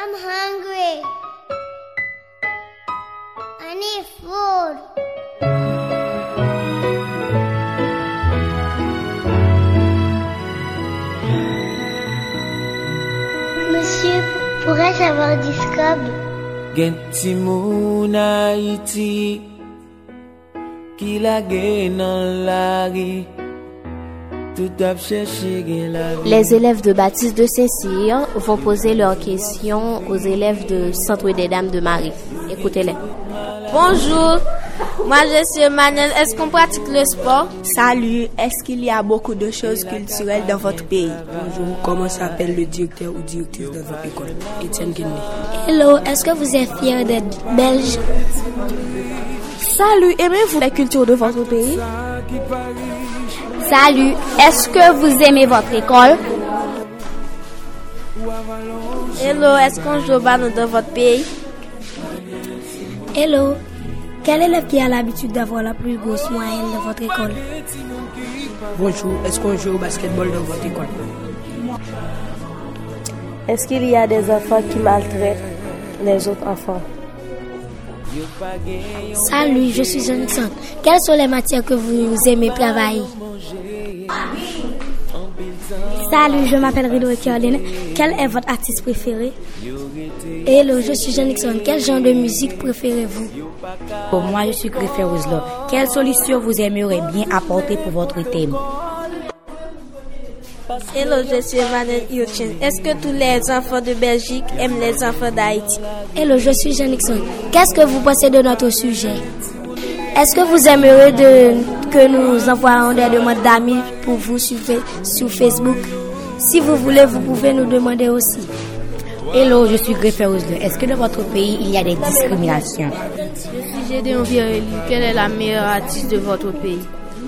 I'm hungry. I need food. Monsieur, pourrais-je avoir 10 cobs? Gen ti moun Haïti qui la gen dans la rue. Les élèves de Baptiste de Saint-Cyr vont poser leurs questions aux élèves de Centre des Dames de Marie. Écoutez-les. Bonjour, moi je suis Emmanuel. Est-ce qu'on pratique le sport? Salut, est-ce qu'il y a beaucoup de choses culturelles dans votre pays? Bonjour, comment s'appelle le directeur ou directrice de votre école? Etienne Guinée. Hello, est-ce que vous êtes fiers d'être belge? Salut, aimez-vous la culture de votre pays? Salut, est-ce que vous aimez votre école? Hello, est-ce qu'on joue au ballon dans votre pays? Hello, quel élève qui a l'habitude d'avoir la plus grosse moyenne dans votre école? Bonjour, est-ce qu'on joue au basketball dans votre école? Est-ce qu'il y a des enfants qui maltraitent les autres enfants? Salut, je suis Alexandre. Quelles sont les matières que vous aimez travailler? Salut, je m'appelle Rido et Caroline. Quel est votre artiste préféré? Hello, je suis Jean-Nixon. Quel genre de musique préférez-vous? Pour moi, je suis Griffith Roselot. Quelle solution vous aimeriez bien apporter pour votre thème? Hello, je suis Emmanuel Yochin. Est-ce que tous les enfants de Belgique aiment les enfants d'Haïti? Hello, je suis Jean-Nixon. Qu'est-ce que vous pensez de notre sujet? Est-ce que vous aimeriez que nous envoyions des demandes d'amis pour vous suivre sur Facebook? Si vous voulez, vous pouvez nous demander aussi. Hello, je suis Griffith Roselot. Est-ce que dans votre pays, il y a des discriminations? Je suis Gédéon Vireli. Quelle est la meilleure artiste de votre pays?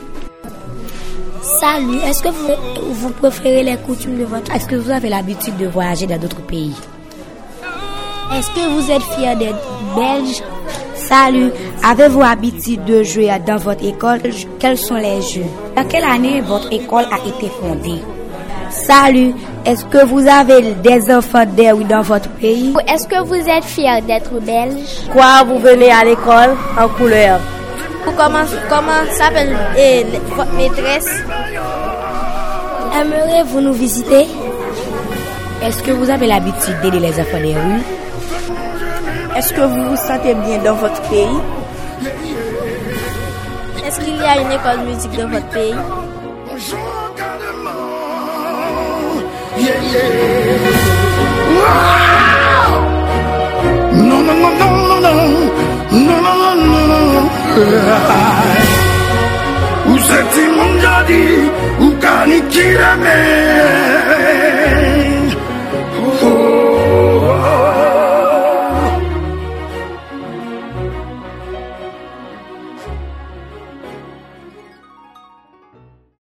Salut, est-ce que vous préférez les coutumes de votre pays? Est-ce que vous avez l'habitude de voyager dans d'autres pays? Est-ce que vous êtes fiers d'être belge? Salut, avez-vous l'habitude de jouer dans votre école? Quels sont les jeux? Dans quelle année votre école a été fondée? Salut, est-ce que vous avez des enfants dans votre pays? Est-ce que vous êtes fiers d'être belge? Quoi, vous venez à l'école en couleur? Comment s'appelle votre maîtresse? Aimeriez-vous nous visiter? Est-ce que vous avez l'habitude d'aider les enfants des rues? Est-ce que vous vous sentez bien dans votre pays? Est-ce qu'il y a une école de musique dans votre pays? Non, non, non, non, non, non. Non, non, non, non, non. Ou c'est mon jadi, ou cani qui la met.